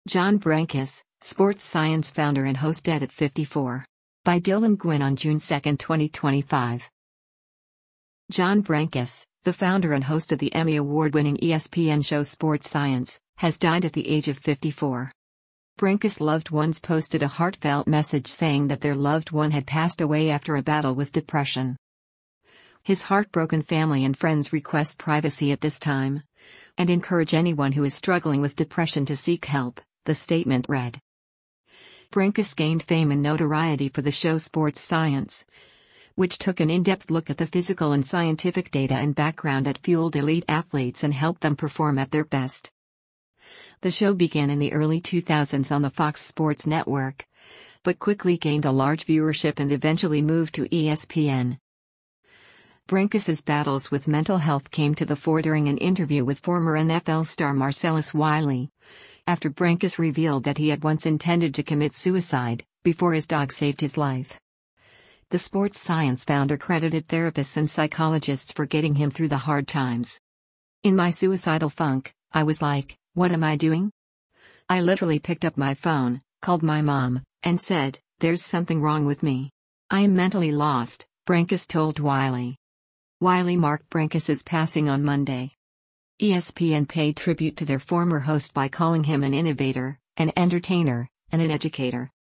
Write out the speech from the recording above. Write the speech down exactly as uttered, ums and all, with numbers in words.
John Brenkus, sports science founder and host, dead at fifty-four. By Dylan Gwynn on June second, twenty twenty-five. John Brenkus, the founder and host of the Emmy Award-winning E S P N show Sports Science, has died at the age of fifty-four. Brenkus' loved ones posted a heartfelt message saying that their loved one had passed away after a battle with depression. His heartbroken family and friends request privacy at this time and encourage anyone who is struggling with depression to seek help, the statement read. Brenkus gained fame and notoriety for the show Sports Science, which took an in-depth look at the physical and scientific data and background that fueled elite athletes and helped them perform at their best. The show began in the early two thousands on the Fox Sports Network, but quickly gained a large viewership and eventually moved to E S P N. Brenkus's battles with mental health came to the fore during an interview with former N F L star Marcellus Wiley, after Brenkus revealed that he had once intended to commit suicide, before his dog saved his life. The Sports Science founder credited therapists and psychologists for getting him through the hard times. "In my suicidal funk, I was like, what am I doing? I literally picked up my phone, called my mom, and said, there's something wrong with me. I am mentally lost," Brenkus told Wiley. Wiley marked Brenkus's passing on Monday. E S P N paid tribute to their former host by calling him an innovator, an entertainer, and an educator.